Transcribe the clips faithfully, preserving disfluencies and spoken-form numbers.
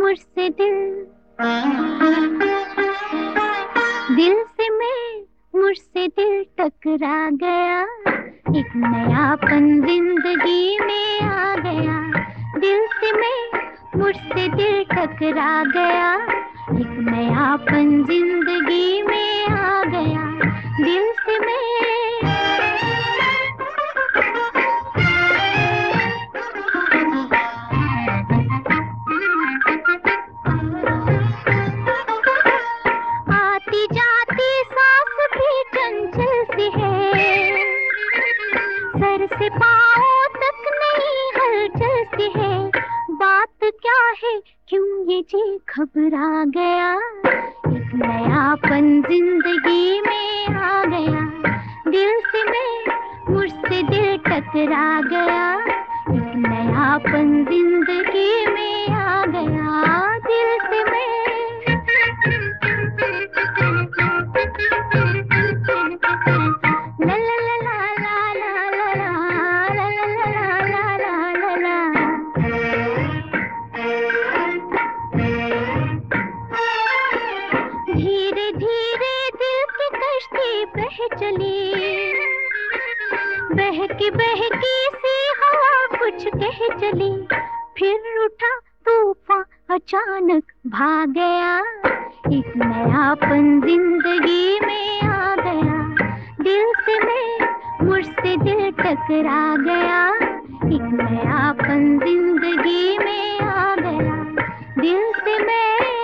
मुझसे दिल, दिल से मैं, मुझसे दिल टकरा गया। एक नयापन जिंदगी में आ गया। दिल से मैं, मुझसे दिल टकरा गया। एक नयापन जिंदगी में आ गया। दिल से मैं, आती जाती सांस भी चंचल सी है। सर से पाँव तक नहीं हलचल सी है। बात क्या है, क्यों ये जी घबरा गया। एक नयापन जिंदगी में आ गया। दिल से मैं, मुझसे दिल टकरा गया। एक नयापन जिंदगी में आ गया। दिल से मैं, ला ला ला ला ला ला ला ला ला ला ला ला। धीरे धीरे दिल की कश्ती बह चली। बहकी बहकी सी हवा कुछ कह चली। फिर उठा तूफान, अचानक भाग गया। एक नयापन जिंदगी में आ गया। दिल से मैं, मुझसे दिल टकरा गया। एक नयापन जिंदगी में आ गया। दिल से मैं,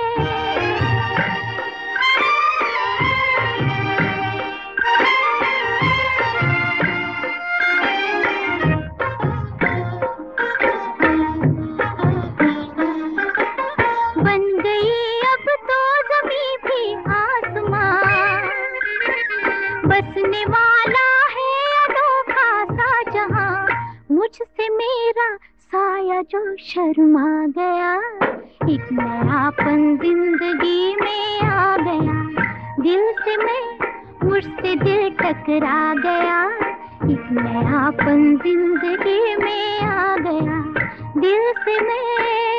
बन गई अब तो ज़मीं भी आसमां। बसने वाला है अनोखा सा जहां। मुझसे मेरा साया जो शर्मा गया। एक नयापन जिंदगी में आ गया। दिल से मैं, मुझसे दिल टकरा गया। एक नयापन जिंदगी में आ गया। दिल से मैं